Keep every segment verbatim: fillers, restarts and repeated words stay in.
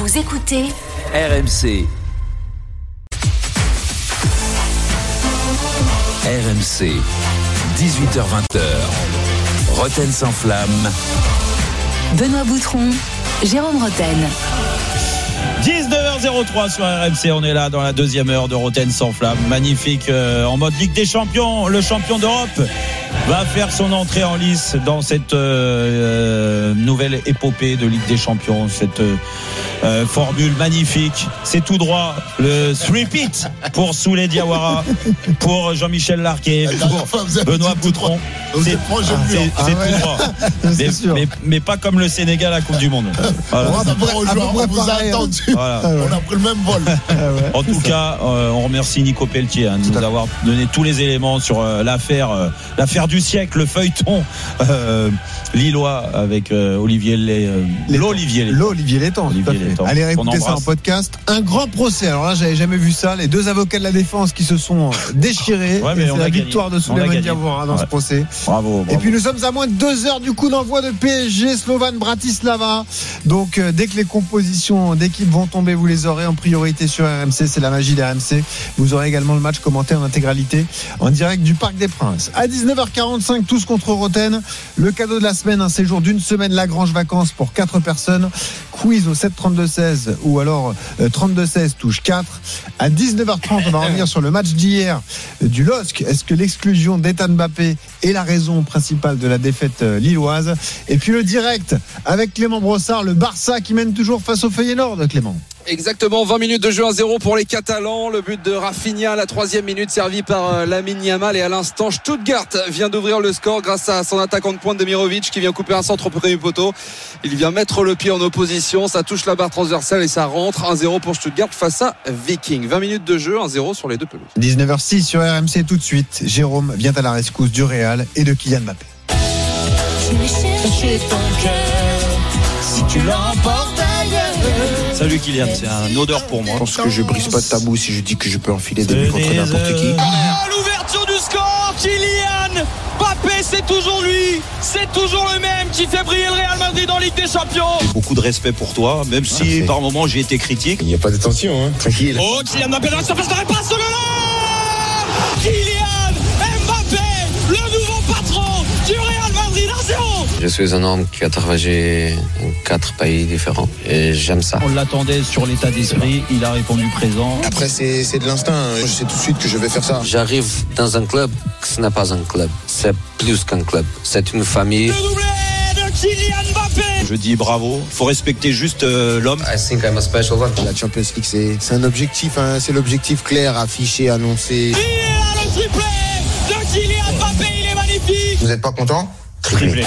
Vous écoutez R M C. R M C, dix-huit heures vingt. Roten sans flamme. Benoît Boutron, Jérôme Roten. dix-neuf heures zéro trois sur R M C, on est là dans la deuxième heure de Roten sans flamme. Magnifique, euh, en mode Ligue des Champions. Le champion d'Europe va faire son entrée en lice dans cette euh, nouvelle épopée de Ligue des Champions. Cette euh, formule magnifique. C'est tout droit. Le three-peat pour Souley Diawara, pour Jean-Michel Larquet, pour Benoît Boutron. C'est, c'est, c'est ah ouais. tout droit. mais, mais, mais pas comme le Sénégal à la Coupe du Monde. Voilà. On, on vous a attendu. Voilà. On a pris le même vol. En tout cas, euh, on remercie Nico Pelletier hein, de nous avoir donné tous les éléments sur euh, l'affaire, euh, l'affaire du siècle, le feuilleton euh, lillois avec euh, Olivier Lé, euh, l'Olivier Létang. L'Olivier Létang. Allez réécouter ça en podcast. Un grand procès. Alors là, j'avais jamais vu ça. Les deux avocats de la défense qui se sont déchirés. Ouais, mais c'est la victoire de Souleymane Diawara dans ouais. ce procès. Bravo, bravo. Et puis nous sommes à moins de deux heures du coup d'envoi de P S G Slovan Bratislava. Donc euh, dès que les compositions d'équipe vont tomber, vous les aurez en priorité sur R M C. C'est la magie d'R M C. Vous aurez également le match commenté en intégralité en direct du Parc des Princes. À dix-neuf heures quarante-cinq, tous contre Roten. Le cadeau de la semaine, un séjour d'une semaine Lagrange Vacances pour quatre personnes. Quiz au sept trente-deux seize ou alors euh, trente-deux seize touche quatre. À dix-neuf heures trente, on va revenir sur le match d'hier euh, du L O S C. Est-ce que l'exclusion d'Ethan Mbappé est la raison principale de la défaite euh, lilloise? Et puis le direct avec Clément Brossard, le Barça qui mène toujours face au Feyenoord, Clément. Exactement, vingt minutes de jeu, un zéro pour les Catalans. Le but de Rafinha, la troisième minute, servi par euh, Lamine Yamal. Et à l'instant, Stuttgart vient d'ouvrir le score grâce à son attaquant de pointe Demirovic qui vient couper un centre au premier poteau. Il vient mettre le pied en opposition, ça touche la barre transversale et ça rentre. un zéro pour Stuttgart face à Viking. vingt minutes de jeu, un zéro sur les deux pelouses. dix-neuf heures six sur R M C tout de suite. Jérôme vient à la rescousse du Real et de Kylian Mbappé. Si tu l'emportes ailleurs. Salut Kylian, c'est un odeur pour moi. Je pense que je brise pas de tabou si je dis que je peux enfiler des buts contre n'importe qui. Oh, l'ouverture du score, Kylian Mbappé, c'est toujours lui, c'est toujours le même qui fait briller le Real Madrid en Ligue des Champions. J'ai beaucoup de respect pour toi, même si Merci. Par moments j'ai été critique. Il n'y a pas de tension, hein. Tranquille. Oh, Kylian Mbappé dans la surface de répasse, oh là là Kylian Mbappé, le nouveau patron du Real Madrid, un zéro. Je suis un homme qui a travaillé dans quatre pays différents et j'aime ça. On l'attendait sur l'état d'esprit, il a répondu présent. Après, c'est, c'est de l'instinct. Je sais tout de suite que je vais faire ça. J'arrive dans un club, ce n'est pas un club. C'est plus qu'un club. C'est une famille. Le doublé de Kylian Mbappé. Je dis bravo. Il faut respecter juste euh, l'homme. I think I'm a special one. La Champions League, c'est, c'est un objectif. Hein, c'est l'objectif clair, affiché, annoncé. Il a le triplé de Kylian Mbappé. Il est magnifique. Vous n'êtes pas content? Triplé.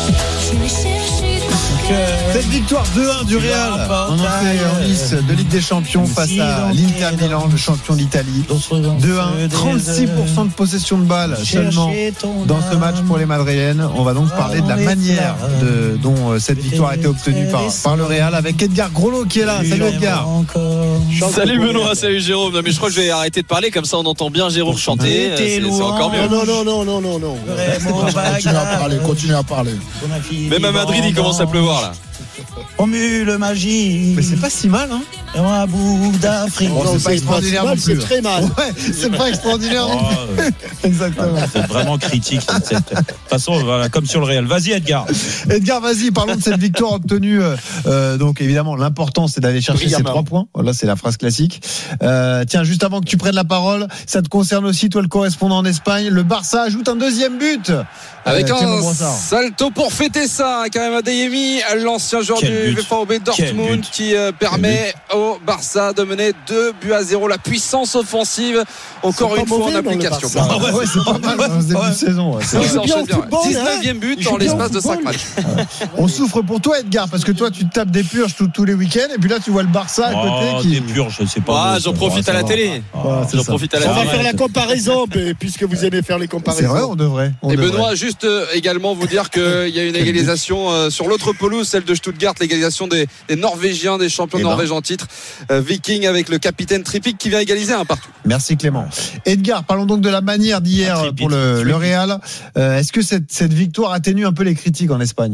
Cette victoire deux un du Real en entrée en lice de Ligue des Champions face à l'Inter Milan, le champion d'Italie. deux un, trente-six pour cent de possession de balle seulement dans ce match pour les Madrilènes. On va donc parler de la manière de, dont cette victoire a été obtenue par, par le Real avec Edgar Grolot qui est là. Salut Edgar. Salut Benoît, salut Jérôme. Non, mais je crois que je vais arrêter de parler comme ça on entend bien Jérôme chanter. C'est, c'est encore mieux. Non, non, non, non, non, non. Continue à parler, continue à parler. Même à Madrid, il commence à pleuvoir là. Formule magique. Mais c'est pas si mal, hein. Un bout d'Afrique. Bon, c'est, c'est pas extraordinaire non plus. C'est très mal. Ouais, c'est pas extraordinaire non plus. Oh, exactement. C'est vraiment critique. De toute façon, voilà, comme sur le Real. Vas-y, Edgar. Edgar, vas-y. Parlons de cette victoire obtenue. Euh, donc, évidemment, l'important, c'est d'aller chercher ces trois points. Voilà, c'est la phrase classique. Euh, tiens, juste avant que tu prennes la parole, ça te concerne aussi, toi, le correspondant en Espagne. Le Barça ajoute un deuxième but. Avec euh, un salto pour fêter ça, quand même, Adeyemi, l'ancien joueur Quel du V F B Dortmund, qui euh, permet au Barça de mener deux buts à zéro. La puissance offensive, encore une fois en application. Ah ouais, ouais, c'est pas mal dans ce début ouais. de saison. Ouais, c'est ça enchaîne bien. dix-neuvième but dans l'espace de cinq matchs. On souffre pour toi, Edgar, parce que toi, tu te tapes des purges tous, tous les week-ends, et puis là, tu vois le Barça à côté. Oh, qui... Des purges, je sais pas. Ah, j'en profite à la télé. J'en profite à la télé. On va faire la comparaison, puisque vous aimez faire les comparaisons. C'est vrai, on devrait. Et Benoît, juste également vous dire qu'il y a une égalisation sur l'autre pelouse, celle de Stuttgart, l'égalisation des, des Norvégiens, des champions de Norvège en titre. Euh, Viking avec le capitaine Trippic qui vient égaliser un partout. Merci Clément. Edgar, parlons donc de la manière d'hier ah, pour le, le Real. Euh, est-ce que cette, cette victoire atténue un peu les critiques en Espagne ?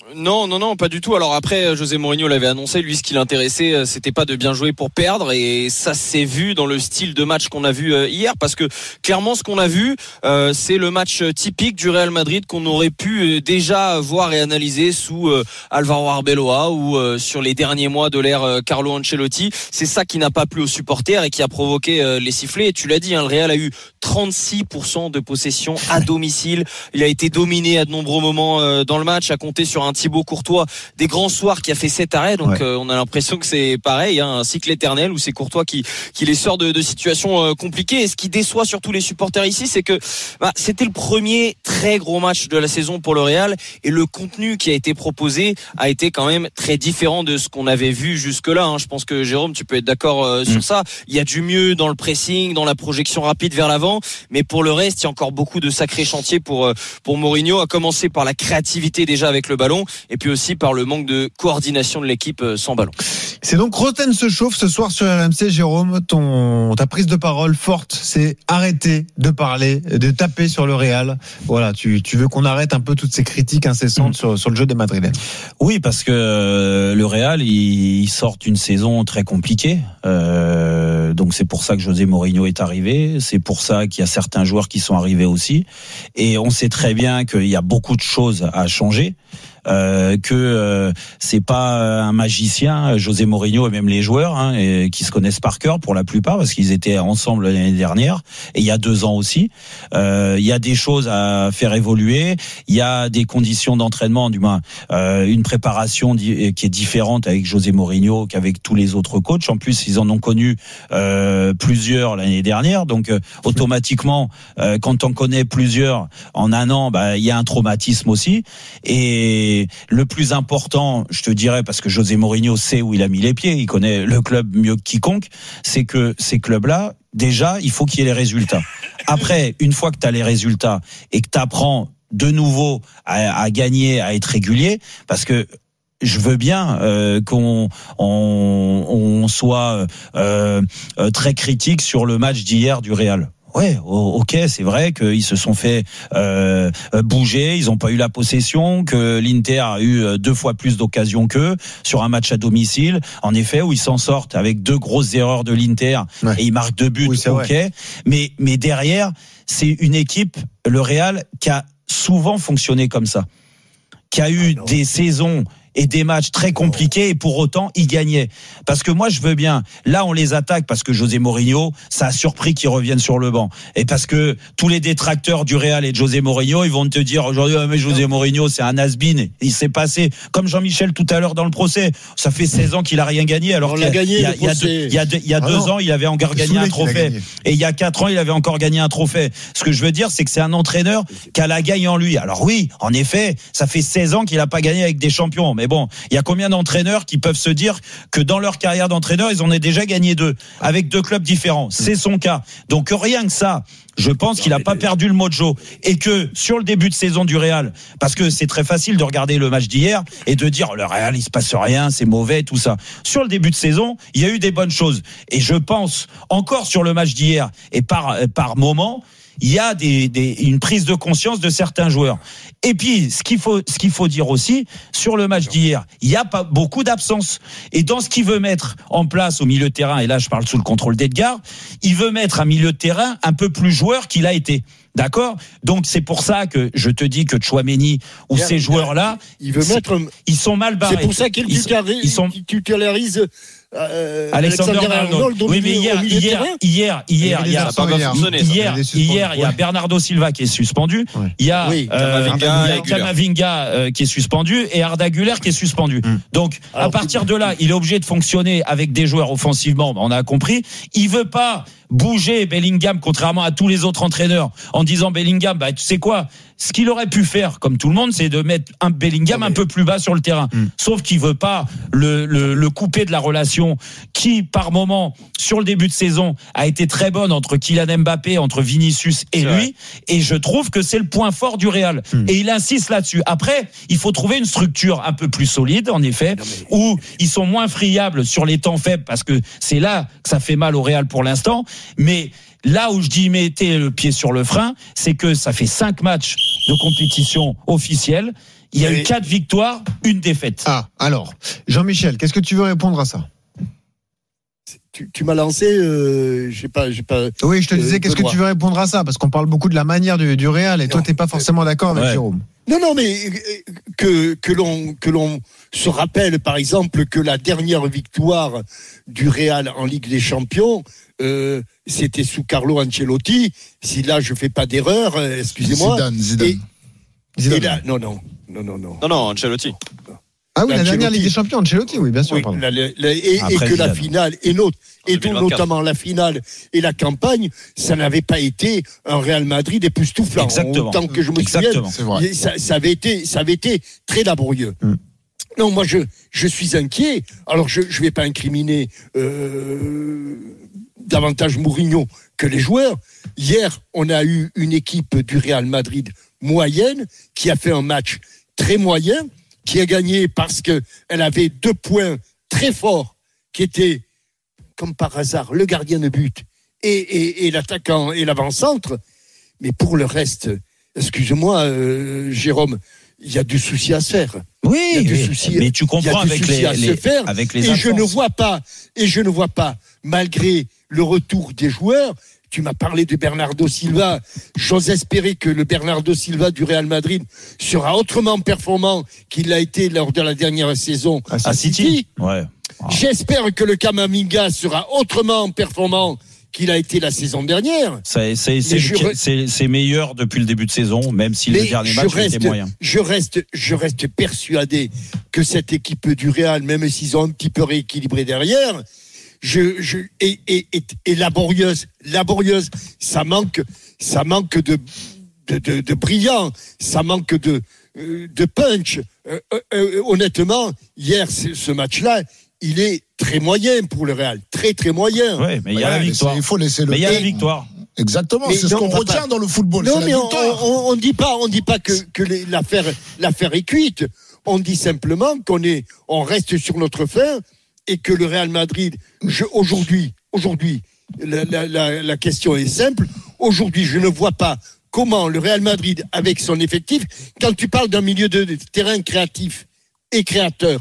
Non, non, non, pas du tout. Alors après, José Mourinho l'avait annoncé, lui, ce qui l'intéressait, c'était pas de bien jouer pour perdre, et ça s'est vu dans le style de match qu'on a vu hier, parce que clairement, ce qu'on a vu, euh, c'est le match typique du Real Madrid qu'on aurait pu déjà voir et analyser sous euh, Alvaro Arbeloa ou euh, sur les derniers mois de l'ère euh, Carlo Ancelotti. C'est ça qui n'a pas plu aux supporters et qui a provoqué euh, les sifflets. Et tu l'as dit, hein, le Real a eu trente-six pour cent de possession à domicile. Il a été dominé à de nombreux moments euh, dans le match, à compter sur un Thibaut Courtois des grands soirs qui a fait sept arrêts. Donc ouais. euh, on a l'impression que c'est pareil, hein, un cycle éternel où c'est Courtois qui, qui les sort de, de situations euh, compliquées. Et ce qui déçoit surtout les supporters ici, c'est que bah, c'était le premier très gros match de la saison pour le Real, et le contenu qui a été proposé a été quand même très différent de ce qu'on avait vu jusque-là. Hein. Je pense que Jérôme, tu peux être d'accord euh, sur mmh. ça. Il y a du mieux dans le pressing, dans la projection rapide vers l'avant, mais pour le reste, il y a encore beaucoup de sacrés chantiers pour pour Mourinho, à commencer par la créativité déjà avec le ballon, et puis aussi par le manque de coordination de l'équipe sans ballon. C'est donc Roten se chauffe ce soir sur R M C. Jérôme, ton ta prise de parole forte, c'est arrêter de parler, de taper sur le Real. Voilà, tu tu veux qu'on arrête un peu toutes ces critiques incessantes mmh. sur sur le jeu des Madrilènes. Oui, parce que le Real, il, il sort d'une saison très compliquée. Euh, donc c'est pour ça que José Mourinho est arrivé. C'est pour ça qu'il y a certains joueurs qui sont arrivés aussi. Et on sait très bien qu'il y a beaucoup de choses à changer. Euh, que euh, c'est pas un magicien, José Mourinho, et même les joueurs hein, et, qui se connaissent par cœur pour la plupart, parce qu'ils étaient ensemble l'année dernière et il y a deux ans aussi. Euh, il y a des choses à faire évoluer, il y a des conditions d'entraînement, du moins euh, une préparation di- qui est différente avec José Mourinho qu'avec tous les autres coachs. En plus, ils en ont connu euh, plusieurs l'année dernière, donc euh, automatiquement, euh, quand on connaît plusieurs en un an, bah il y a un traumatisme aussi. Et Et le plus important, je te dirais, parce que José Mourinho sait où il a mis les pieds, il connaît le club mieux que quiconque, c'est que ces clubs-là, déjà, il faut qu'il y ait les résultats. Après, une fois que tu as les résultats et que tu apprends de nouveau à, à gagner, à être régulier, parce que je veux bien euh, qu'on on, on soit euh, euh, très critique sur le match d'hier du Real. Ouais, ok, c'est vrai qu'ils se sont fait euh, bouger, ils n'ont pas eu la possession, que l'Inter a eu deux fois plus d'occasions qu'eux sur un match à domicile, en effet, où ils s'en sortent avec deux grosses erreurs de l'Inter ouais. et ils marquent deux buts, oui, ok. Vrai. Mais mais derrière, c'est une équipe, le Real, qui a souvent fonctionné comme ça, qui a eu ah des saisons et des matchs très compliqués, et pour autant ils gagnaient. Parce que moi je veux bien, là on les attaque parce que José Mourinho, ça a surpris qu'ils reviennent sur le banc, et parce que tous les détracteurs du Real et de José Mourinho, ils vont te dire aujourd'hui ah, mais José Mourinho c'est un has-been, il s'est passé comme Jean-Michel tout à l'heure dans le procès, ça fait seize ans qu'il a rien gagné, alors qu'il y a, gagné, il y a, il y a deux, il y a deux, il y a deux ah ans il avait encore gagné un trophée, et il y a quatre ans il avait encore gagné un trophée. Ce que je veux dire, c'est que c'est un entraîneur qui a la gagne en lui. Alors oui, en effet, ça fait seize ans qu'il a pas gagné avec des champions, mais bon, il y a combien d'entraîneurs qui peuvent se dire que dans leur carrière d'entraîneur, ils en ont déjà gagné deux, avec deux clubs différents. C'est son cas. Donc rien que ça, je pense qu'il n'a pas perdu le mojo, et que sur le début de saison du Real, parce que c'est très facile de regarder le match d'hier et de dire le Real il se passe rien, c'est mauvais, tout ça. Sur le début de saison, il y a eu des bonnes choses, et je pense encore sur le match d'hier et par par moment, il y a des, des, une prise de conscience de certains joueurs. Et puis, ce qu'il faut, ce qu'il faut dire aussi, sur le match d'hier, il y a pas beaucoup d'absences. Et dans ce qu'il veut mettre en place au milieu de terrain, et là, je parle sous le contrôle d'Edgar, il veut mettre un milieu de terrain un peu plus joueur qu'il a été. D'accord ? Donc, c'est pour ça que je te dis que Tchouaméni ou bien, ces joueurs-là, il veut mettre, ils sont mal barrés. C'est pour ça qu'il ils sont, titularise Euh, Alexander Arnold. Oui, mais hier, hier, hier, hier, il y a, hier, hier, il y a Bernardo Silva qui est suspendu. Ouais. Il y a, oui, euh, Camavinga, Camavinga euh, qui est suspendu, et Arda Güler qui est suspendu. Mm. Donc, alors, à partir de là, il est obligé de fonctionner avec des joueurs offensivement. On a compris. Il veut pas bouger Bellingham, contrairement à tous les autres entraîneurs, en disant Bellingham, bah, tu sais quoi? Ce qu'il aurait pu faire, comme tout le monde, c'est de mettre un Bellingham un peu plus bas sur le terrain. Mm. Sauf qu'il veut pas le, le, le couper de la relation qui, par moment, sur le début de saison, a été très bonne entre Kylian Mbappé, entre Vinicius et c'est lui. Vrai. Et je trouve que c'est le point fort du Real. Mm. Et il insiste là-dessus. Après, il faut trouver une structure un peu plus solide, en effet, non, mais... où ils sont moins friables sur les temps faibles, parce que c'est là que ça fait mal au Real pour l'instant. Mais là où je dis mettez le pied sur le frein, c'est que ça fait cinq matchs de compétition officielle. il y a Et... eu quatre victoires, une défaite. Ah, alors, Jean-Michel, qu'est-ce que tu veux répondre à ça? Tu, tu m'as lancé, euh, j'ai pas, j'ai pas. Oui, je te disais, euh, qu'est-ce que tu veux répondre à ça? Parce qu'on parle beaucoup de la manière du, du Real, et non, toi, t'es pas forcément d'accord avec ouais. Jérôme. Non, non, mais que que l'on que l'on se rappelle, par exemple, que la dernière victoire du Real en Ligue des Champions, euh, c'était sous Carlo Ancelotti. Si là, je fais pas d'erreur, excusez-moi. Zidane, Zidane. Et, Zidane. et là, non, non, non, non, non. Non, non, Ancelotti. Ah oui, la dernière Ligue des Champions, Ancelotti, oui, bien sûr. Oui, la, la, la, et, et que la finale, et, notre, et notamment la finale et la campagne, ça n'avait pas été un Real Madrid époustouflant. Exactement. Autant que je me Exactement. souvienne, ça, ça, avait été, ça avait été très laborieux. Mm. Non, moi, je, je suis inquiet. Alors, je ne vais pas incriminer euh, davantage Mourinho que les joueurs. Hier, on a eu une équipe du Real Madrid moyenne qui a fait un match très moyen, qui a gagné parce qu'elle avait deux points très forts, qui étaient, comme par hasard, le gardien de but et, et, et l'attaquant et l'avant-centre. Mais pour le reste, excuse-moi, euh, Jérôme, il y a du souci à se faire. Oui, il y a du oui, souci, mais tu comprends avec les, à les, se faire. avec les et absences. je ne vois pas, et je ne vois pas, malgré le retour des joueurs. Tu m'as parlé de Bernardo Silva. J'ose espérer que le Bernardo Silva du Real Madrid sera autrement performant qu'il l'a été lors de la dernière saison à, à City. City. Ouais. Oh. J'espère que le Camavinga sera autrement performant qu'il a été la saison dernière. C'est, c'est, c'est, re... c'est, c'est meilleur depuis le début de saison, même si mais le dernier match reste, était moyen. Je reste, je reste persuadé que cette équipe du Real, même s'ils ont un petit peu rééquilibré derrière, Je, je, et, et, et, et laborieuse, laborieuse, ça manque, ça manque de, de, de, de brillant, ça manque de, de punch. Euh, euh, honnêtement, hier, ce match-là, il est très moyen pour le Real, très très moyen. Oui, mais il y a la victoire. Il faut laisser le. Mais il y a la victoire. Exactement, mais c'est non, ce qu'on retient pas... dans le football. Non, c'est mais la on, on, on dit pas, on dit pas que, que les, l'affaire, l'affaire est cuite. On dit simplement qu'on est, on reste sur notre fin. Et que le Real Madrid, je, aujourd'hui, aujourd'hui, la, la, la, la question est simple. Aujourd'hui, je ne vois pas comment le Real Madrid, avec son effectif, quand tu parles d'un milieu de, de terrain créatif et créateur,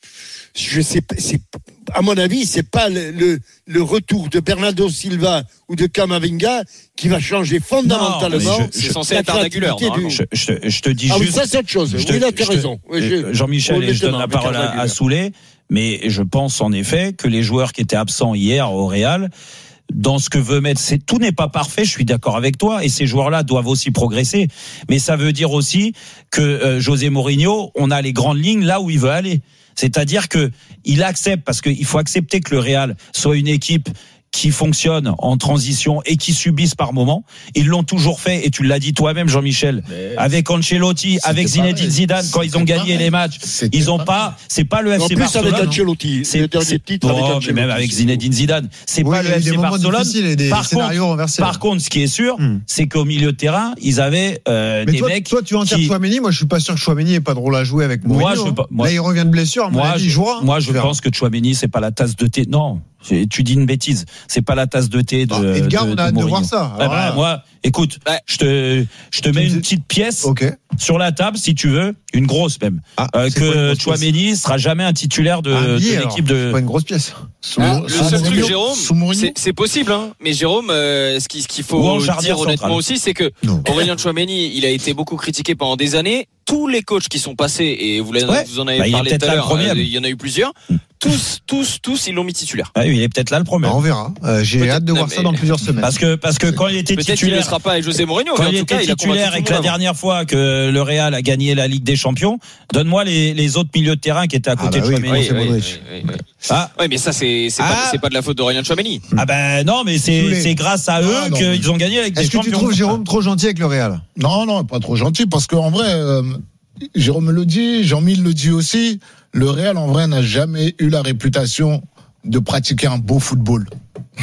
je sais, c'est, à mon avis, c'est pas le, le, le retour de Bernardo Silva ou de Camavinga qui va changer fondamentalement. Non, je, c'est censé être Ardagulaire. Du... Je, je, je te dis ah, juste. Oui, ça c'est autre chose. Je oui, te, là, tu as raison. Oui, je, Jean-Michel, et je donne la parole à, à Soulé. Mais je pense en effet que les joueurs qui étaient absents hier au Real, dans ce que veut mettre, c'est tout n'est pas parfait. Je suis d'accord avec toi, et ces joueurs-là doivent aussi progresser. Mais ça veut dire aussi que euh, José Mourinho, on a les grandes lignes là où il veut aller. C'est-à-dire que il accepte, parce qu'il faut accepter que le Real soit une équipe qui fonctionnent en transition et qui subissent par moment. Ils l'ont toujours fait, et tu l'as dit toi-même, Jean-Michel, mais avec Ancelotti, avec Zinedine Zidane, quand ils ont gagné pareil. les matchs, c'était ils ont pas, c'est pas le F C en plus Barcelone. Avec Ancelotti, c'est, c'est titre avec Ancelotti. Même avec Zinedine Zidane, c'est oui, pas le F C Barcelone. Des par contre, par contre, ce qui est sûr, hmm. c'est qu'au milieu de terrain, ils avaient euh, mais des toi, mecs. Toi, tu enterres qui... Chouameni. Moi, je suis pas sûr que Chouameni ait pas de rôle à jouer avec Mourinho. Moi, je, hein. moi, Là, il revient de blessure. À mon moi, avis, je, il jouera. Moi, je pense que Chouameni, c'est pas la tasse de thé. Non. Tu dis une bêtise, c'est pas la tasse de thé de. Oh, Edgar, de, on a hâte de, de voir ça. Ah bah, moi, écoute, ouais. je te, je te mets une petite pièce okay. sur la table, si tu veux, une grosse même, ah, euh, que Chouameni sera jamais un titulaire de, ah, de l'équipe de. C'est pas une grosse pièce. Ah, le seul truc, Jérôme, c'est, c'est possible, hein. Mais Jérôme, euh, ce, qui, ce qu'il faut dire honnêtement central. aussi, c'est que non. Aurélien Chouameni, il a été beaucoup critiqué pendant des années. Tous les coachs qui sont passés, et vous, ouais. vous en avez bah, parlé tout à l'heure, euh, il y en a eu plusieurs. Tous, tous, tous, ils l'ont mis titulaire. Ah oui, il est peut-être là le premier. Bah, on verra. Euh, j'ai peut-être hâte de non, voir ça dans plusieurs semaines. Parce que, parce que quand il était peut-être titulaire. Peut-être qu'il ne sera pas avec José Mourinho. Quand mais en il tout était cas, titulaire et que la dernière fois que le Real a gagné la Ligue des Champions, donne-moi les, les autres milieux de terrain qui étaient à côté ah bah de Chouameni. Oui, oui, oui, oui, oui. Ah. Oui, mais ça, c'est, c'est, ah. pas, c'est pas de la faute d'Aurélien Chouameni. Ah ben non, mais c'est, c'est grâce à eux ah, qu'ils ont gagné la Ligue des Champions. Est-ce que tu trouves Jérôme trop gentil avec le Real? Non, non, pas trop gentil, parce qu'en vrai, euh, Jérôme le dit, Jean-Mille le dit aussi, le Real en vrai n'a jamais eu la réputation de pratiquer un beau football.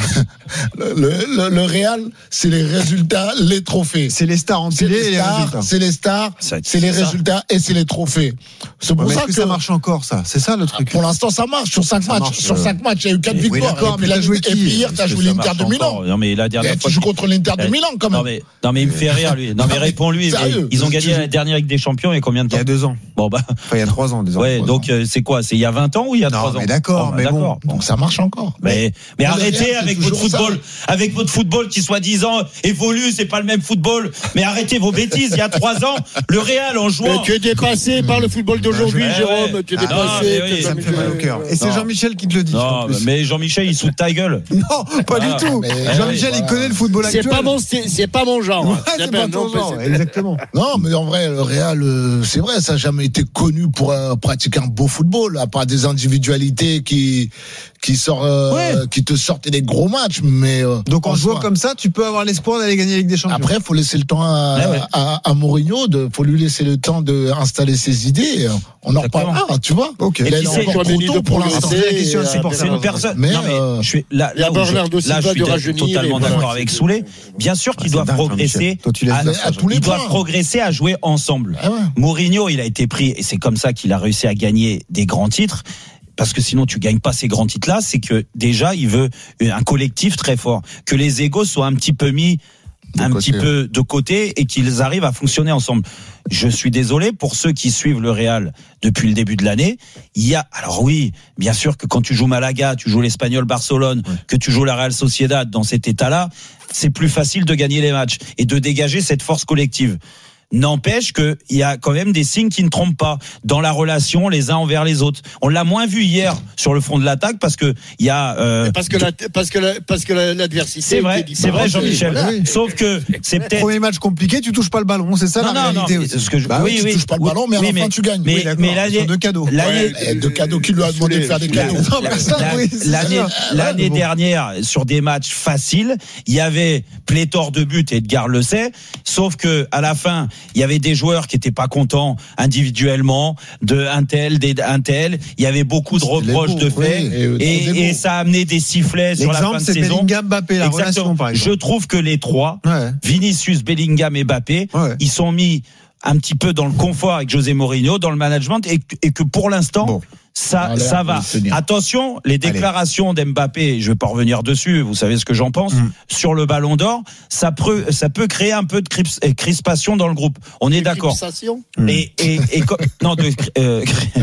le, le, le Real, c'est les résultats, les trophées. C'est les stars C'est empilées les et les stars, résultats. c'est les stars, Ça, c'est les c'est ça. résultats et c'est les trophées. C'est pour Ouais, mais ça est-ce que, que ça marche encore, ça? C'est ça le truc. pour l'instant, ça marche sur cinq Ça matchs. marche, sur euh, cinq matchs, il y a eu quatre oui, victoires. d'accord, et puis, mais t'as la- joué et qui puis hier, t'as Est-ce joué que ça l'Inter marche de Milan. encore Non, mais la dernière Et fois. tu joues contre l'Inter de Eh, Milan, quand même. Non mais, non mais il me fait rire lui. Non mais réponds-lui. Mais Sérieux. ils ont gagné Tu- la dernière Ligue des Champions il y a combien de Il temps? y a deux ans. Bon bah Enfin, il y a trois ans, désormais. ouais. Trois Donc ans. euh, c'est quoi? C'est il y a vingt ans ou il y a Non, trois ans? mais d'accord, bah, mais bon. d'accord. Donc ça marche encore. Mais, mais le arrêtez Real, c'est avec votre toujours ça. football, avec votre football qui soi-disant évolue, c'est pas le même football. Mais arrêtez vos bêtises. Il y a trois ans, le Real en Mais jouant. tu es dépassé par le football d'aujourd'hui, Ouais, Jérôme. ouais. Tu es Ah, dépassé. mais oui, Ça me fait mal au cœur. Et c'est Non. Jean-Michel qui te le dit. en Non, plus. mais Jean-Michel, il se fout de ta gueule. Non, pas Ah, du tout. mais- Jean-Michel, ouais, il connaît le football C'est actuel. pas mon, c'est c'est pas mon genre. Ouais, hein. c'est pas- pas ton non, genre, c'est- exactement. Non, mais en vrai, le Real, euh, c'est vrai, ça n'a jamais été connu pour euh, pratiquer un beau football, à part des individualités qui qui sortent, euh, Ouais. qui te sortent des gros matchs. Mais euh, Donc en en jouant soi, comme ça, tu peux avoir l'espoir d'aller gagner la Ligue des Champions. après, faut laisser le temps à, Ouais, ouais. à, à Mourinho, de, faut lui laisser le temps d'installer ses idées. On en Exactement. reparlera, tu vois. Ok. Là, Et il puis est c'est- encore trop Chouameni tôt de pour l'instant. progresser. la question, et, c'est pour euh, C'est une personne. Mais, non mais euh, je suis là, il y a là où je, Bernardo là, Silva je suis de rajeunir, totalement et voilà. d'accord avec Soulé. Bien sûr qu'ils Ah, doivent c'est dingue, progresser. Jean-Michel. Toi, tu laisses à, dire ça, à tous les ils doivent points. progresser à jouer ensemble. Ah ouais. Mourinho, il a été pris et c'est comme ça qu'il a réussi à gagner des grands titres. Parce que sinon tu gagnes pas ces grands titres-là, c'est que déjà il veut un collectif très fort, que les égos soient un petit peu mis De un côté. petit peu de côté et qu'ils arrivent à fonctionner ensemble. Je suis désolé pour ceux qui suivent le Real depuis le début de l'année. Il y a, alors oui, bien sûr que quand tu joues Malaga, tu joues l'Espagnol Barcelone, ouais. que tu joues la Real Sociedad dans cet état-là, c'est plus facile de gagner les matchs et de dégager cette force collective. N'empêche qu'il y a quand même des signes qui ne trompent pas dans la relation les uns envers les autres. On l'a moins vu hier sur le front de l'attaque parce que il y a euh, parce que la, parce que la, parce que la, l'adversité. c'est vrai, c'est vrai Jean-Michel. Voilà. Sauf que c'est peut-être premier match compliqué, tu touches pas le ballon, c'est ça non, la non, réalité non, aussi. ce que je, Bah oui, oui, tu oui, touches pas le oui, ballon, mais à oui, la fin, tu gagnes. Mais, Oui, d'accord, mais l'année, ce sont deux cadeaux. l'année, Ouais, de cadeaux, qui lui a demandé de faire des cadeaux? Non, personne, La- oui, c'est l'année, sûr. l'année Ouais, bon. dernière, sur des matchs faciles, il y avait pléthore de buts, et Edgar le sait, sauf que à la fin, il y avait des joueurs qui étaient pas contents individuellement, de un tel, des un tel, il y avait beaucoup de reproches de oui, faits, et, euh, et, des et mots. ça a amené des sifflets sur la fin L'exemple, de c'est saison. Bellingham, Mbappé, la Exactement. relation, par Je exemple. trouve que les trois, Ouais. Vinicius, Bellingham et Mbappé, Ouais. ils sont mis un petit peu dans le confort avec José Mourinho, dans le management, et, et que pour l'instant, Bon. ça, Allez, ça on va. va se tenir. Attention, les déclarations d'Mbappé, je vais pas revenir dessus, vous savez ce que j'en pense, Mm. sur le Ballon d'Or, ça peut, ça peut créer un peu de crips- euh, crispation dans le groupe. On est d'accord. Mm. Et, et, et, co- non, de, euh,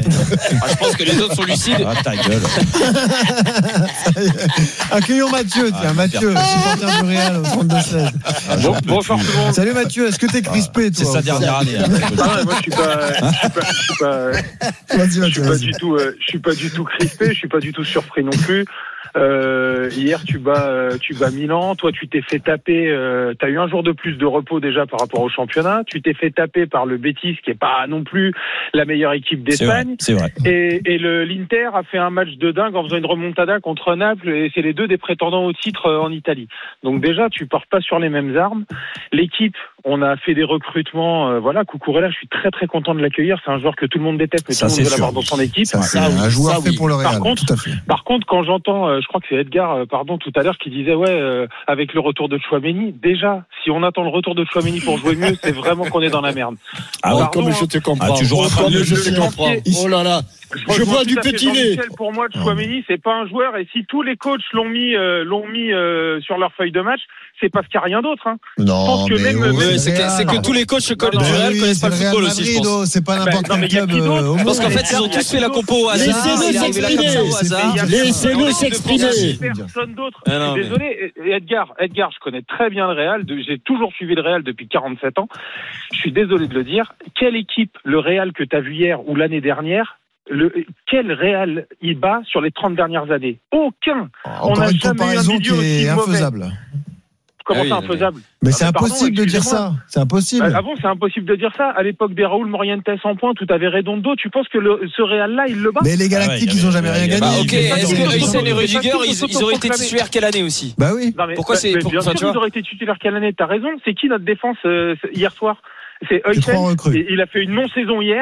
Ah, je pense que les autres sont lucides. ah, ta gueule. Accueillons Mathieu, tiens, Ah, Mathieu, supporter du Real au trente-deux seize. Bon, bonsoir tout le monde. Salut Mathieu, est-ce que t'es crispé, C'est toi sa ou pas dernière année. hein. Ah ouais, moi je suis pas, je suis pas, je suis pas, Vas-y, je suis Mathieu, pas vas-y. du tout, euh, je suis pas du tout crispé, je suis pas du tout surpris non plus. Euh, hier tu bats, euh, tu bats Milan. Toi tu t'es fait taper. Euh, t'as eu un jour de plus de repos déjà par rapport au championnat. Tu t'es fait taper par le Betis qui est pas non plus la meilleure équipe C'est vrai, d'Espagne. c'est vrai. Et, et le l'Inter a fait un match de dingue en faisant une remontada contre Naples et c'est les deux des prétendants au titre euh, en Italie. Donc déjà tu pars pas sur les mêmes armes. L'équipe, on a fait des recrutements. Euh, voilà, Cucurella, je suis très très content de l'accueillir. C'est un joueur que tout le monde déteste, mais Ça, tout le monde c'est veut l'avoir sûr. dans son équipe. Ça, c'est Ça, oui, un joueur ça, fait oui. pour le Real, Par contre- tout à fait. Par contre, quand j'entends, euh, je crois que c'est Edgar, euh, pardon, tout à l'heure, qui disait ouais, euh, avec le retour de Chouameni, déjà, si on attend le retour de Chouameni pour jouer mieux, c'est vraiment qu'on est dans la merde. Ah, Oh, Pardon, comme hein. je te comprends. Ah, tu joueras Oh, pas comme mieux, je je te sais. comprends. Oh là là. Je rejoins vois tout du à fait petit lait. Jean-Michel. Pour moi, Chouameni, c'est pas un joueur. Et si tous les coachs l'ont mis, euh, l'ont mis euh, sur leur feuille de match, c'est parce qu'il n'y a rien d'autre. Hein. Non, pense que mais même- oh, Ouais, le c'est que, Real. c'est que tous les coachs se collent Non, du non, Real oui, connaissent c'est pas le le Real football aussi, je Madrid, pense. oh, c'est pas n'importe non, mais quel y a club qui d'autre euh, au Je pense monde. qu'en fait, ils ont tous fait la compo au hasard. Laissez-le Il est arrivé là comme ça au s'exprimer. hasard. Laissez-le Il y a s'exprimer. personne d'autre. Ah Je non, suis mais- désolé. Et Edgar, Edgar, je connais très bien le Real. de- J'ai toujours suivi le Real depuis quarante-sept ans. Je suis désolé de le dire. Quelle équipe, le Real que tu as vu hier ou l'année dernière, le, quel Real il bat sur les trente dernières années? Aucun. On Encore n'a une jamais eu un comparaison qui milieu aussi est mauvais. infaisable. Comment Ah oui, c'est mais- infaisable? Mais Ah, c'est mais pardon, impossible de dire excusez-moi. ça. C'est impossible. Ah bon, c'est impossible de dire ça. À l'époque des Raúl Morientes en point, tout avait Redondo. Tu penses que le, ce Real-là, il le bat? Mais les Galactiques, Ah ouais, ils ont il y jamais avait- rien il y gagné. avait- Bah, ok, Mais est-ce c'est- que Hussein et Rudiger, c'est- ils, ils auraient été titulaires quelle année aussi? Bah oui. Non, mais, Pourquoi c'est- mais pour- bien enfin, sûr, tu vois. ils auraient été titulaires quelle année? T'as raison. C'est qui notre défense euh, hier soir? C'est C'est trois Heusen. recrues. Et il a fait une non-saison hier.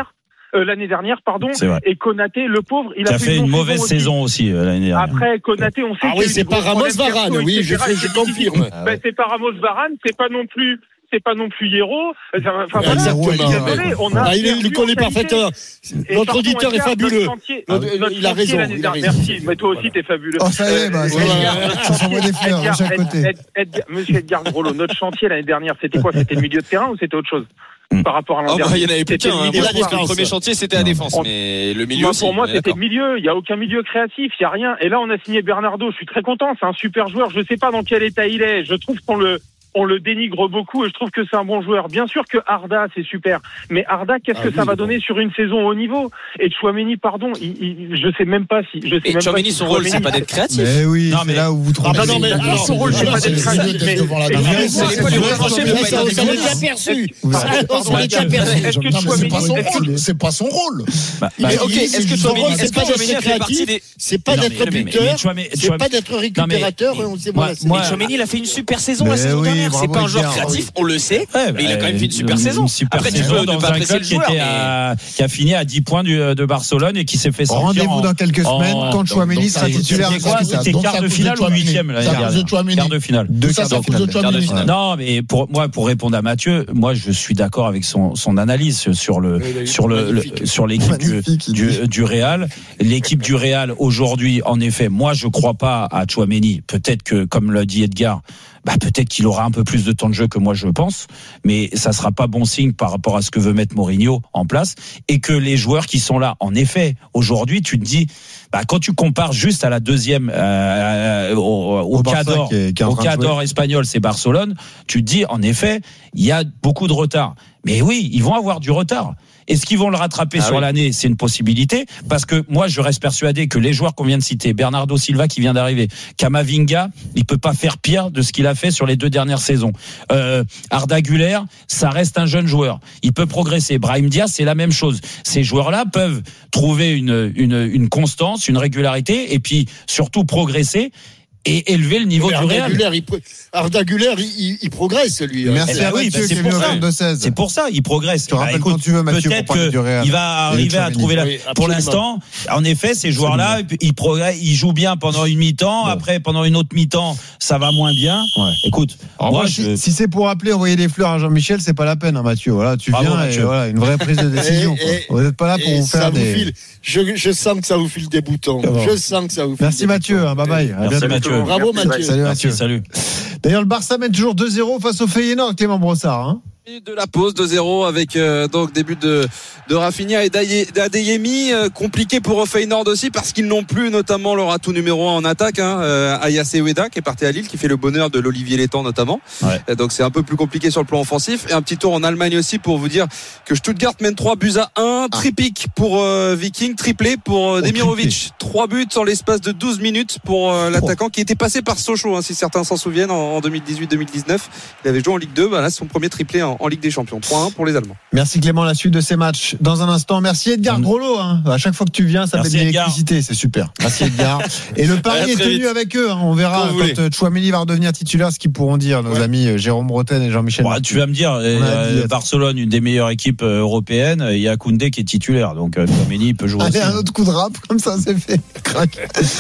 euh, l'année dernière, pardon. Et Konaté, le pauvre, il a, a fait, fait une, une mauvaise saison aussi, aussi euh, l'année dernière. Après, Konaté, on sait ah qu'il oui, c'est pas Ramos Varane, oui, je, je, je confirme. Ah ouais. Ben, c'est pas Ramos Varane, c'est pas non plus. C'est pas non plus Hiero. Enfin, voilà, désolé, on a ah, il, il connaît parfaitement. Notre auditeur est fabuleux. Chantier, ah, notre il, a raison, il a raison. Merci. Mais toi aussi, t'es fabuleux. Oh, ça y est, bah, ça s'envoie des fleurs de chaque côté. Monsieur Edgar Grollo, notre chantier l'année dernière, c'était quoi? C'était le milieu de terrain ou c'était autre chose? Par rapport à l'an dernier. Oh bah, il y en avait plus qu'un. Hein. Le premier chantier, c'était la défense. On... Mais le milieu moi, aussi. Pour moi, c'était milieu. Il n'y a aucun milieu créatif. Il n'y a rien. Et là, on a signé Bernardo. Je suis très content. C'est un super joueur. Je ne sais pas dans quel état il est. Je trouve qu'on le, on le dénigre beaucoup et je trouve que c'est un bon joueur. Bien sûr que Arda, c'est super. Mais Arda, qu'est-ce ah, que oui, ça va bon. donner sur une saison au niveau? Et Chouameni, pardon, il, il, je sais même pas si, je sais et même Chouameni, pas si son rôle, c'est pas d'être créatif. Mais oui, non, mais là où vous trouvez. Ah, bah non, mais alors, son rôle, c'est pas d'être créatif. Mais, c'est pas lui reprocher, mais ça, on l'a déjà perçu. On l'a déjà perçu. Est-ce que Chouameni, c'est pas son rôle? Ok, est-ce que Chouameni, c'est pas d'être créatif? C'est pas d'être buteur. C'est pas d'être récupérateur. Mais Chouameni, il a fait une super saison la saison dernière. C'est pas un joueur créatif, on le sait, ouais, mais il a quand même fait une super une saison. Super Après, tu peux ne pas apprécier le joueur. Qui, mais... a, qui a fini à dix points du, de Barcelone et qui s'est fait sortir. Rendez-vous en, dans quelques semaines en, quand Chouameni sera titulaire. C'était quart de finale ou huitième Quart de finale. Deux quarts de finale. Non, mais pour moi, pour répondre à Mathieu, moi, je suis d'accord avec son, son analyse sur le, sur le, le sur l'équipe du, du, du Real. L'équipe du Real aujourd'hui, en effet, moi, je crois pas à Chouameni. Peut-être que, comme l'a dit Edgar, bah peut-être qu'il aura un peu plus de temps de jeu que moi je pense, mais ça sera pas bon signe par rapport à ce que veut mettre Mourinho en place et que les joueurs qui sont là, en effet, aujourd'hui tu te dis, bah quand tu compares juste à la deuxième euh, au, au, au cadre au cadre espagnol, c'est Barcelone, tu te dis en effet il y a beaucoup de retard, mais oui ils vont avoir du retard. Est-ce qu'ils vont le rattraper ah sur oui. l'année? C'est une possibilité, parce que moi je reste persuadé que les joueurs qu'on vient de citer, Bernardo Silva qui vient d'arriver, Camavinga, il peut pas faire pire de ce qu'il a fait sur les deux dernières saisons. Euh, Arda Güler, ça reste un jeune joueur, il peut progresser. Brahim Diaz, c'est la même chose. Ces joueurs-là peuvent trouver une une une constance, une régularité, et puis surtout progresser et élever le niveau mais du Arda Real. Güler, il, Arda Güler, il, il, il progresse, lui. Merci eh ben à oui, Mathieu bah, qui est venu au vingt-deux seize. C'est pour ça, il progresse. Tu bah, rappelles quand tu veux, Mathieu, peut-être qu'il va arriver à trouver la... Oui, pour l'instant, en effet, ces joueurs-là, ils progressent, ils jouent bien pendant une mi-temps, bon. Après, pendant une autre mi-temps, ça va moins bien. Ouais. Écoute, alors moi, je... si, si c'est pour appeler, envoyer des fleurs à Jean-Michel, c'est pas la peine, hein, Mathieu. Voilà, tu Bravo, viens Mathieu. et voilà, une vraie prise de décision. et, et, vous n'êtes pas là pour vous faire des... File, je, je sens que ça vous file des boutons. Je sens que ça vous file. Merci Mathieu, bye bye. Merci Mathieu. Bravo Mathieu. Salut Mathieu. Salut. D'ailleurs, le Barça mène toujours deux zéro face au Feyenoord, Clément Brossard. Hein. De la pause deux zéro avec euh, donc début de de Rafinha et d'Adeyemi, euh, compliqué pour Feyenoord aussi parce qu'ils n'ont plus notamment leur atout numéro un en attaque, hein, euh, Ayase Ueda qui est parti à Lille, qui fait le bonheur de l'Olivier Létang notamment. Ouais. Et donc c'est un peu plus compliqué sur le plan offensif. Et un petit tour en Allemagne aussi pour vous dire que Stuttgart mène trois buts à un, ah. tripique pour euh, Viking, triplé pour euh, Demirovic, trois buts en l'espace de douze minutes pour euh, l'attaquant oh. qui était passé par Sochaux, hein, si certains s'en souviennent, en, en deux mille dix-huit deux mille dix-neuf. Il avait joué en Ligue deux, bah là son premier triplé en, en Ligue des Champions. trois un pour les Allemands. Merci Clément, la suite de ces matchs dans un instant. Merci Edgar Grollo, hein. À chaque fois que tu viens, ça Merci fait de l'électricité, c'est super. Merci Edgar. Et le pari est tenu vite. Avec eux, hein. On verra quand, quand Chouameni va redevenir titulaire, ce qu'ils pourront dire, nos ouais. amis Jérôme Roten et Jean-Michel. Bon, tu vas me dire, euh, Barcelone, une des meilleures équipes européennes, il y a Koundé qui est titulaire, donc euh, Chouameni peut jouer. Allez, aussi. Un autre coup de rap, comme ça c'est fait. Crac.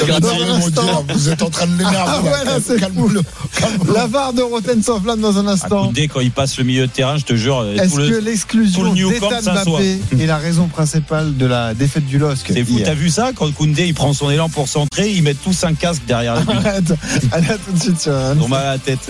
Vous êtes en train de l'énerver. Ah ouais, là, c'est calme-le. Calme-le. La V A R de Roten s'enflamme dans un instant. Koundé, quand il passe le milieu de terrain, je te jure. Est-ce que le, l'exclusion d'Ethan Mbappé est la raison principale de la défaite du L O S C? C'est fou, t'as vu ça? Quand Koundé il prend son élan pour centrer, ils mettent tous un casque derrière la but. Arrête, allez à tout de suite sur R M C. On m'a la tête.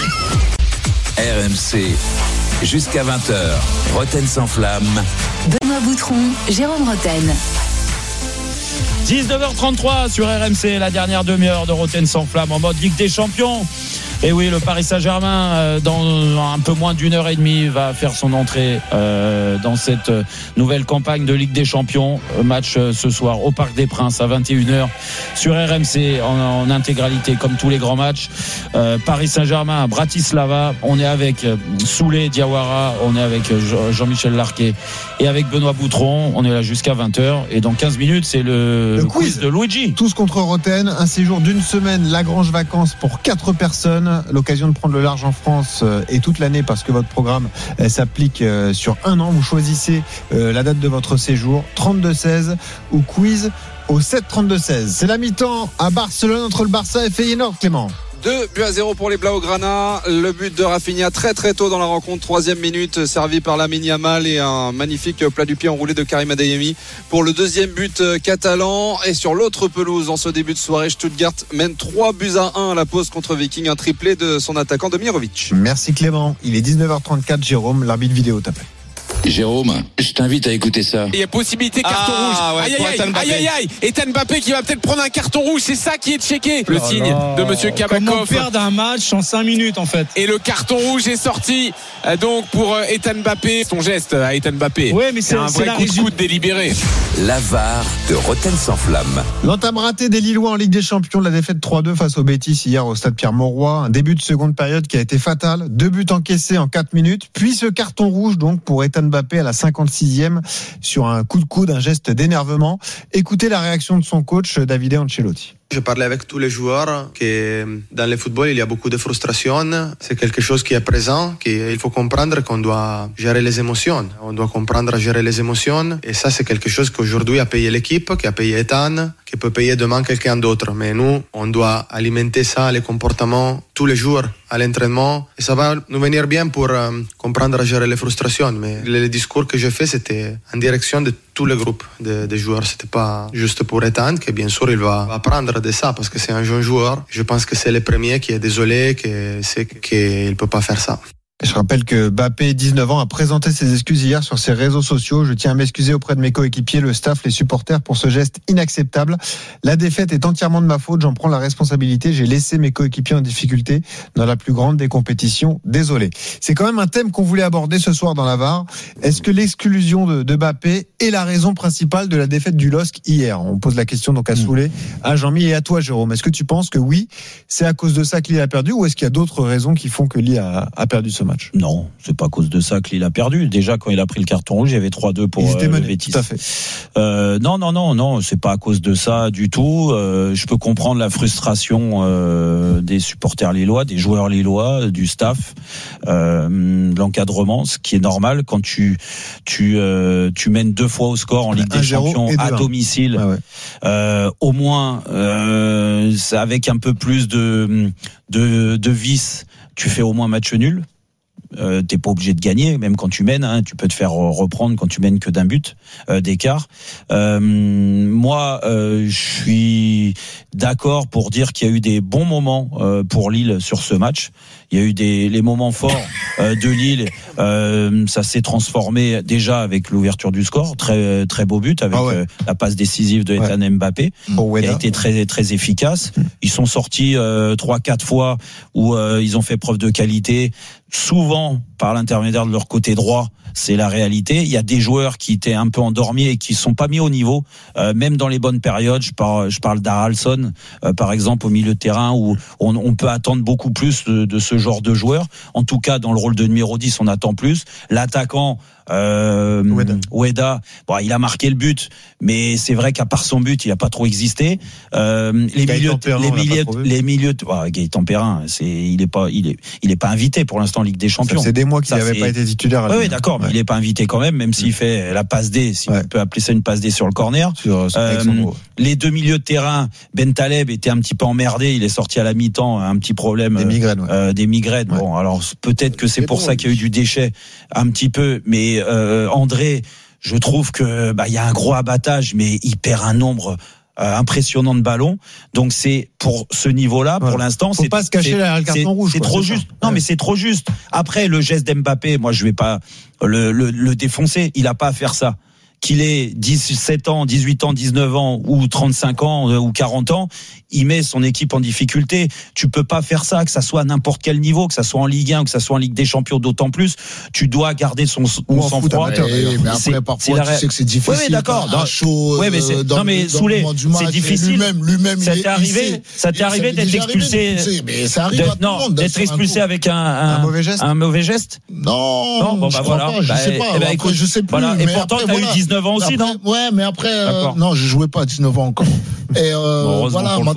R M C, jusqu'à vingt heures, Roten sans flamme. Benoît Boutron, Jérôme Roten. dix-neuf heures trente-trois sur R M C, la dernière demi-heure de Roten sans flamme en mode Ligue des Champions. Et oui, le Paris Saint-Germain, euh, dans un peu moins d'une heure et demie, va faire son entrée euh, dans cette nouvelle campagne de Ligue des Champions. Match euh, ce soir au Parc des Princes à vingt et une heures sur R M C en, en intégralité, comme tous les grands matchs. Euh, Paris Saint-Germain à Bratislava. On est avec euh, Souley Diawara, on est avec euh, Jean-Michel Larquet et avec Benoît Boutron. On est là jusqu'à vingt heures. Et dans quinze minutes, c'est le, le quiz de Luigi. Tous contre Roten, un séjour d'une semaine, Lagrange Vacances pour quatre personnes. donne l'occasion de prendre le large en France et toute l'année parce que votre programme s'applique sur un an. Vous choisissez la date de votre séjour, trente-deux seize ou quiz au sept trente-deux seize. C'est la mi-temps à Barcelone entre le Barça et Feyenoord, Clément. deux buts à zéro pour les Blaugrana. Le but de Rafinha très très tôt dans la rencontre, troisième minute, servi par Lamine Yamal et un magnifique plat du pied enroulé de Karim Adeyemi pour le deuxième but catalan. Et sur l'autre pelouse, en ce début de soirée, Stuttgart mène trois buts à un à la pause contre Viking, un triplé de son attaquant Demirovic. Merci Clément. Il est dix-neuf heures trente-quatre, Jérôme, l'arbitre vidéo t'appelle. Jérôme, je t'invite à écouter ça. Il y a possibilité carton ah, rouge. Ouais, aïe aïe aïe, aïe aïe aïe. Et Ethan Mbappé qui va peut-être prendre un carton rouge. C'est ça qui est checké. Le oh signe là. de Monsieur Kabakov. Comment perdre un match en cinq minutes en fait. Et le carton rouge est sorti donc pour Ethan Mbappé. Son geste à Ethan Mbappé. Ouais, mais c'est, c'est un c'est vrai coup de coude délibéré. La V A R de Rotten sans flamme. L'entame ratée des Lillois en Ligue des Champions, la défaite trois deux face au Betis hier au stade Pierre-Mauroy. Un début de seconde période qui a été fatal. Deux buts encaissés en quatre minutes. Puis ce carton rouge donc pour Ethan Mbappé à la cinquante-sixième sur un coup de coude, un geste d'énervement. Écoutez la réaction de son coach Davide Ancelotti. Je parlais avec tous les joueurs que dans le football, il y a beaucoup de frustration. C'est quelque chose qui est présent, qu'il faut comprendre qu'on doit gérer les émotions. On doit comprendre à gérer les émotions. Et ça, c'est quelque chose qu'aujourd'hui a payé l'équipe, qui a payé Ethan, qui peut payer demain quelqu'un d'autre. Mais nous, on doit alimenter ça, les comportements, tous les jours à l'entraînement. Et ça va nous venir bien pour euh, comprendre à gérer les frustrations. Mais le discours que j'ai fait, c'était en direction de tous les groupes de, de joueurs. C'était pas juste pour Ethan, que bien sûr, il va apprendre de ça parce que c'est un jeune joueur. Je pense que c'est le premier qui est désolé, que c'est qu'il peut pas faire ça. Je rappelle que Mbappé, dix-neuf ans, a présenté ses excuses hier sur ses réseaux sociaux. Je tiens à m'excuser auprès de mes coéquipiers, le staff, les supporters pour ce geste inacceptable. La défaite est entièrement de ma faute. J'en prends la responsabilité. J'ai laissé mes coéquipiers en difficulté dans la plus grande des compétitions. Désolé. C'est quand même un thème qu'on voulait aborder ce soir dans la V A R. Est-ce que l'exclusion de, de Mbappé est la raison principale de la défaite du L O S C hier? On pose la question donc à Soulé, à Jean-Mi et à toi, Jérôme. Est-ce que tu penses que oui, c'est à cause de ça que Lille a perdu, ou est-ce qu'il y a d'autres raisons qui font que Lille a, a perdu ce match? Non, c'est pas à cause de ça que Lille a perdu. Déjà, quand il a pris le carton rouge, il y avait trois deux pour euh, le Betis. Tout à fait. Euh, non, non, non, non, c'est pas à cause de ça du tout. Euh, je peux comprendre la frustration euh, des supporters lillois, des joueurs lillois, du staff, euh, l'encadrement, ce qui est normal quand tu tu euh, tu mènes deux fois au score en Ligue des Champions à domicile. Ah ouais. euh, au moins, euh, avec un peu plus de de, de vice, tu fais au moins match nul. Euh, t'es pas obligé de gagner, même quand tu mènes, hein, tu peux te faire reprendre quand tu mènes que d'un but euh, d'écart. Euh, moi, euh, je suis d'accord pour dire qu'il y a eu des bons moments euh, pour Lille sur ce match. Il y a eu des les moments forts euh, de Lille. Euh, ça s'est transformé déjà avec l'ouverture du score, très très beau but avec ah ouais. euh, la passe décisive de Ethan ouais. Mbappé, oh, qui a été très très efficace. Ils sont sortis euh, trois quatre fois où euh, ils ont fait preuve de qualité, souvent par l'intermédiaire de leur côté droit. C'est la réalité. Il y a des joueurs qui étaient un peu endormis et qui sont pas mis au niveau, euh, même dans les bonnes périodes. Je parle, je parle d'Haralson, euh, par exemple, au milieu de terrain, où on, on peut attendre beaucoup plus de, de ce genre de joueurs. En tout cas, dans le rôle de numéro dix, on attend plus. L'attaquant, euh, Ueda. Ueda, bon, il a marqué le but, mais c'est vrai qu'à part son but, il a pas trop existé. Euh, les milieux, les milieux, les milieux, oh, Gaëtan Perrin, c'est, il est pas, il est, il est pas invité pour l'instant en Ligue des Champions. Ça, c'est des mois qu'il n'avait pas été titulaire. Oui, oui, d'accord, mais ouais. il est pas invité quand même, même s'il fait la passe D, si ouais. on peut appeler ça une passe D sur le corner. Sur, sur euh, les deux milieux de terrain, Ben Taleb était un petit peu emmerdé, il est sorti à la mi-temps, un petit problème. Des migraines. Ouais. Euh, des migraines. Ouais. Bon, alors peut-être que c'est, c'est pour bon, ça qu'il y a eu du déchet un petit peu, mais euh, André, je trouve que bah il y a un gros abattage, mais il perd un nombre Euh, impressionnant de ballons. Donc c'est pour ce niveau-là, voilà. pour l'instant, faut c'est pas se cacher derrière le carton rouge. C'est quoi, trop c'est juste. Ça. Non, ouais. mais c'est trop juste. Après le geste d'Mbappé, moi je vais pas le, le, le défoncer. Il a pas à faire ça. Qu'il ait dix-sept ans, dix-huit ans, dix-neuf ans ou trente-cinq ans ou quarante ans, il met son équipe en difficulté. Tu peux pas faire ça, que ça soit à n'importe quel niveau, que ça soit en Ligue un, que ça soit en Ligue des Champions, d'autant plus. Tu dois garder son, son sang-froid. Mais, mais après, c'est, parfois, c'est la... tu sais que c'est difficile. Oui, oui d'accord. Dans, chaud, ouais, mais c'est, dans, non, mais Soulé, c'est difficile. Lui-même, lui-même, ça t'est arrivé, ça t'est arrivé d'être expulsé. Arrivé, mais ça arrive à tout le monde. D'être expulsé avec un, un, un mauvais geste. Un mauvais geste? Non. Non, bon, bah voilà. Je sais pas. Écoute, je sais plus. Et pourtant, t'as eu dix-neuf ans aussi, non? Ouais, mais après, euh, non, je jouais pas à dix-neuf ans encore. Et euh, bon, voilà,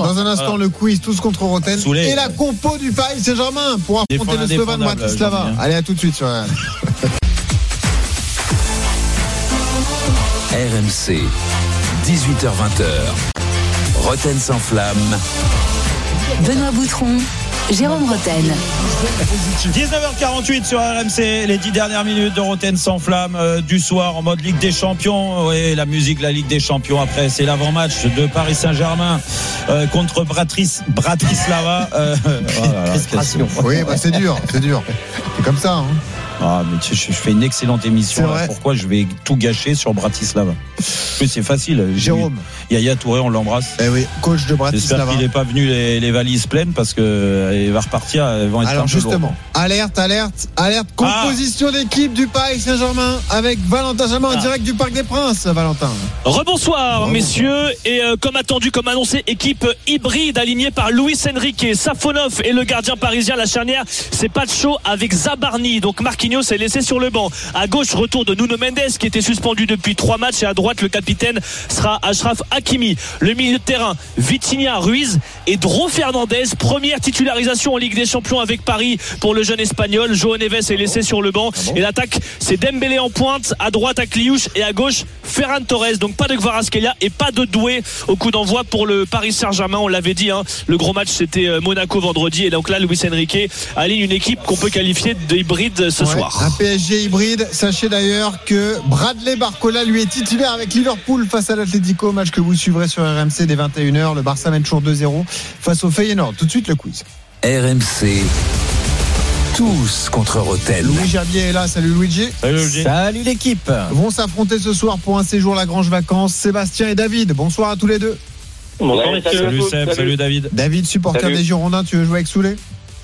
quoi. Dans un instant, Voilà. le quiz, tous contre Roten. Soulé. Et la compo du Paris Saint-Germain pour affronter Défendre le Slovan l'indéfendable, Bratislava. Jean-Pierre. Allez, à tout de suite sur R M C. R M C, dix-huit heures vingt. Roten sans flamme. Benoît Boutron, Jérôme Roten. dix-neuf heures quarante-huit sur R M C, les dix dernières minutes de Roten sans flamme euh, du soir en mode Ligue des Champions. Oui, la musique, la Ligue des Champions. Après, c'est l'avant-match de Paris Saint-Germain euh, contre Bratis, Bratislava. Euh, voilà, oui, bah, c'est dur, c'est dur. C'est comme ça. Hein. Ah, mais je, je fais une excellente émission. Là, pourquoi je vais tout gâcher sur Bratislava? Oui, c'est facile. Jérôme. Yaya Touré, on l'embrasse. Eh oui, coach de Bratislava. J'espère qu'il n'est pas venu les, les valises pleines parce qu'il va repartir. Elles vont être Alors un peu justement, lourdes. alerte, alerte, alerte. Composition ah. d'équipe du Paris Saint-Germain avec Valentin Jamin en ah. direct du Parc des Princes. Valentin. Rebonsoir, Rebonsoir. messieurs. Et euh, comme attendu, comme annoncé, équipe hybride alignée par Luis Enrique, Safonov et le gardien parisien. La charnière, c'est Pacho avec Zabarni. Donc Marquinhos est laissé sur le banc. À gauche, retour de Nuno Mendes qui était suspendu depuis trois matchs. Et à droite, le capitaine sera Achraf Hakimi. Le milieu de terrain, Vitinha, Ruiz et Dro Fernandez. Première titularisation en Ligue des Champions avec Paris pour le jeune espagnol. João Neves est laissé sur le banc. Ah bon. Et l'attaque, c'est Dembélé en pointe. À droite, Akliouche. Et à gauche, Ferran Torres. Donc pas de Kvaratskhelia et pas de Doué au coup d'envoi pour le Paris Saint-Germain. On l'avait dit, hein. Le gros match, c'était Monaco vendredi. Et donc là, Luis Enrique aligne une équipe qu'on peut qualifier de hybride ce ouais. soir. Un P S G hybride. Sachez d'ailleurs que Bradley Barcola lui est titulaire avec Liverpool face à l'Atlético, match que vous suivrez sur R M C dès vingt et une heures. Le Barça mène toujours deux zéro face au Feyenoord. Tout de suite le quiz. R M C, tous contre Roten. Louis Gerbier est là. Salut Luigi. Salut Luigi. Salut l'équipe. Vont s'affronter ce soir pour un séjour Lagrange Vacances. Sébastien et David. Bonsoir à tous les deux. Bonsoir ouais, salut Seb, salut. salut David. David, supporter salut. des Girondins, tu veux jouer avec Soulé?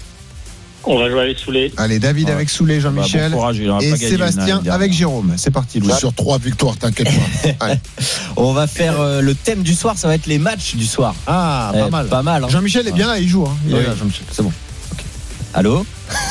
On va jouer avec Soulé. Allez, David ouais. avec Soulé, Jean-Michel. Bah, bon courage, et Sébastien avec Jérôme. C'est parti, Louis. Sur trois victoires, t'inquiète pas. On va faire euh, le thème du soir, ça va être les matchs du soir. Ah, pas eh, mal. Pas mal. Hein. Jean-Michel est bien là, il joue. Hein. Il oui. est là, Jean-Michel. C'est bon. Okay. Allô.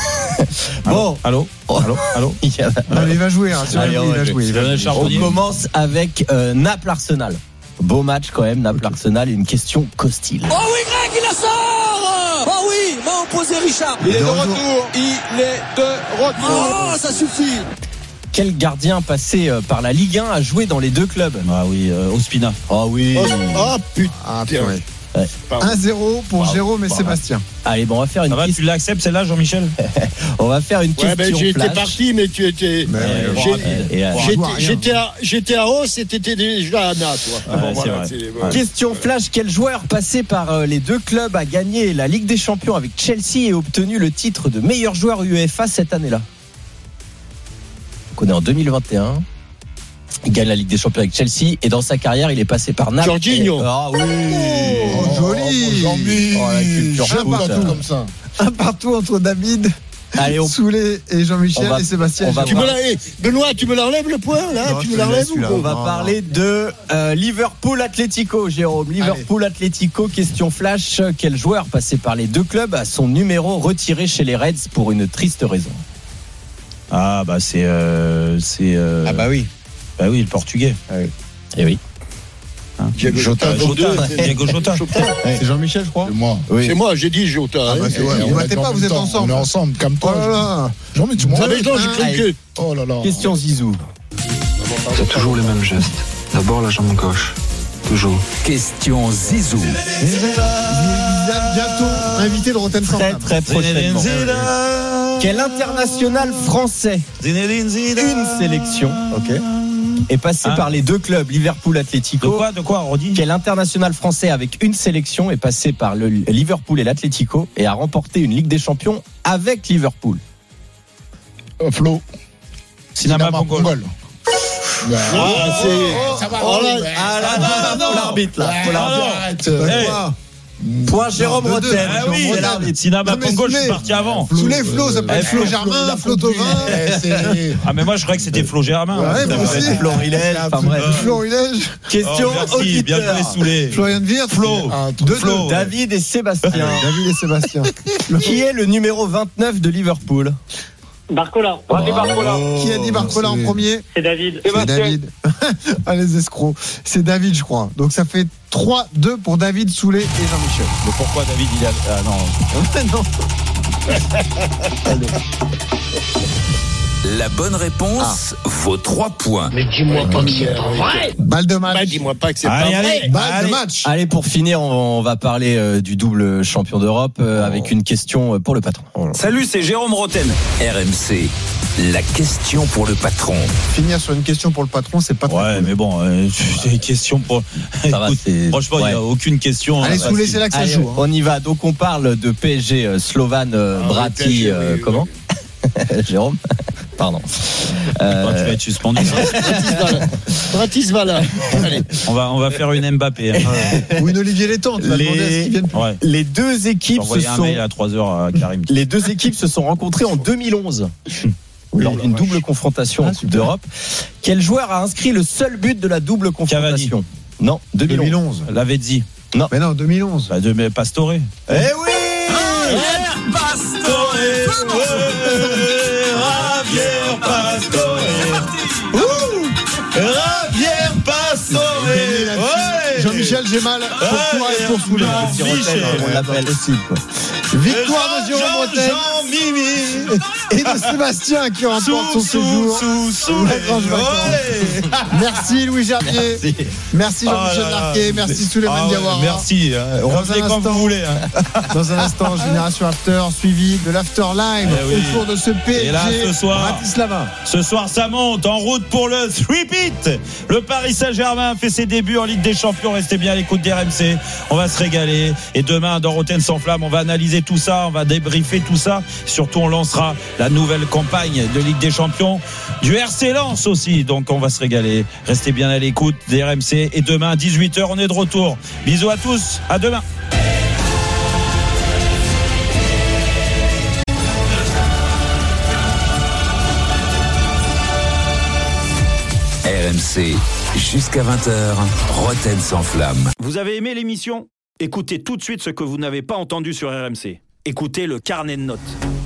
Bon, allô, allô, allô. Il, a... non, il va jouer. Hein. Allez, on, il va jouer. Il va jouer. On commence avec euh, Naples-Arsenal. Beau match quand même, Naples-Arsenal. Une question hostile. Oh oui, Greg, il la sort. Oh oui, m'a opposé Richard. Il est de retour. Il est de retour. Oh, ça suffit. Quel gardien passé par la Ligue un a joué dans les deux clubs? Ah oui, euh, Ospina. Ah oui. Oh, oh putain. Ah, ouais. Ouais. un zéro pour Pardon. Jérôme et Pardon. Sébastien. Allez, bon, on va faire une. Ah bah, tu l'acceptes celle-là, Jean-Michel? On va faire une question. Ouais, ben, j'étais parti, mais tu étais. Mais euh, j'ai, euh, j'étais, j'étais, à, j'étais à hausse et t'étais déjà à Na, toi. Ouais, bon, voilà, c'est c'est, ouais. Question flash. Quel joueur passé par les deux clubs a gagné la Ligue des Champions avec Chelsea et obtenu le titre de meilleur joueur UEFA cette année-là? On est en deux mille vingt et un. Il gagne la Ligue des Champions avec Chelsea et dans sa carrière, il est passé par Naples. Jorginho. Et... Ah oui. Oh, joli. Oh, oh, la culture un partout comme ça. Un partout entre David, Allez, on... Soulé et Jean-Michel va... et Sébastien. Tu me Benoît, tu me l'enlèves le point là? Non, tu me l'enlèves ou On va non, parler non. de euh, Liverpool Atlético, Jérôme. Liverpool Atlético, question flash. Quel joueur passé par les deux clubs a son numéro retiré chez les Reds pour une triste raison? Ah bah c'est euh, c'est euh... ah bah oui. Bah oui, le portugais. Ah oui. Et oui. Hein Diego Jota. Jota. Diego Jota. C'est Jean-Michel, je crois. C'est moi. Oui. C'est moi, j'ai dit Jota. Ah bah c'est ouais, vous battez pas, vous êtes ensemble. On est ensemble, comme toi. Oh là là. Jean, mais tu m'en avais dit. Oh là là. Question Zizou. C'est toujours les mêmes gestes. D'abord la jambe gauche. Toujours. Question Zizou. Bientôt invité de Roten sans Très très prochainement. Quel international français, une sélection, ok, est passé hein par les deux clubs Liverpool Atlético? De quoi, de quoi, redis? Quel international français avec une sélection est passé par le Liverpool et l'Atlético et a remporté une Ligue des Champions avec Liverpool? euh, Flo. Sinama Pongol. Ah, c'est. Oh, ça va. Oh, là, ah là, là, non, non, l'arbitre là. Faut l'arbitre. Point Jérôme Roten. Ah oui, Sinama Pongol, je suis parti avant. Sous les Flo, ça peut être Flo Germain, Flo Thauvin. Ah, mais moi, je croyais que c'était Flo Germain. Ouais, moi aussi. Flo Rilège. Enfin bref. Flo Rilège. Question auditeur. Bien joué, Soulé. Florian Wirtz. Flo. Flo. David et Sébastien. David et Sébastien. Qui est le numéro vingt-neuf de Liverpool? Barcola. Oh, Barcola. Qui a dit Barcola en premier? C'est David. C'est David. Ah, les escrocs. C'est David, je crois. Donc ça fait trois deux pour David, Soulé et Jean-Michel. Mais pourquoi David il a. Ah non. non. La bonne réponse ah. vaut trois points. Mais dis-moi pas que c'est pas vrai. Balle de match. Bah, dis-moi pas que c'est allez, pas allez, vrai. Balle allez, de match. Allez, pour finir, on, on va parler euh, du double champion d'Europe euh, oh. avec une question pour le patron. Oh. Salut, c'est Jérôme Rotten. R M C, la question pour le patron. Finir sur une question pour le patron, c'est pas trop Ouais, cool. mais bon, euh, c'est une question pour. Ça va, c'est... Franchement, il ouais. n'y a aucune question. Allez, sous c'est là que ça allez, joue. Hein. On y va. Donc, on parle de P S G euh, Slovan euh, ah, Brati. P S G, euh, oui, comment oui. Jérôme Pardon. Euh... Tu vas être suspendu. Bratislava. Allez. On va, on va faire une Mbappé. Hein. Ou une Olivier Létang. Tu vas les... demander à ce qu'ils viennent. Ouais. Les deux équipes se sont. Un mail à trois heures à Karim. Les deux équipes se sont rencontrées en deux mille onze. Oui, lors d'une double confrontation ah, en Coupe d'Europe. Quel joueur a inscrit le seul but de la double confrontation? Cavani. Non, deux mille onze. Lavezzi. Non. Mais non, deux mille onze. Bah, de mais Pastore. Eh oui ah, Pastore. Javier Pastore. Javier Pastore. Ouais. Jean-Michel Gémal pour toi et pour Soulé. On l'appelle possible. Victoire de Jérôme Rotten et de Sébastien qui remporte son séjour. Sous, sous, merci Louis Gerbier. Merci, merci Jean-Michel oh Larquet. Merci Souleymane ah Diawara. Merci. Hein. Revenez quand vous voulez. Hein. Dans un instant, Génération After suivi de l'After Live eh oui. autour de ce P S G. Et là, ce soir, Bratislava. Ce soir, ça monte en route pour le three-peat. Le Paris Saint-Germain fait ses débuts en Ligue des Champions. Restez bien à l'écoute d'R M C. On va se régaler. Et demain, dans Rotten sans flamme, on va analyser tout ça, on va débriefer tout ça. Surtout, on lancera la nouvelle campagne de Ligue des Champions du R C Lens aussi. Donc, on va se régaler. Restez bien à l'écoute d'R M C. Et demain, à dix-huit heures, on est de retour. Bisous à tous. À demain. R M C, jusqu'à vingt heures, Rotten sans flamme. Vous avez aimé l'émission ? Écoutez tout de suite ce que vous n'avez pas entendu sur R M C. Écoutez le carnet de notes.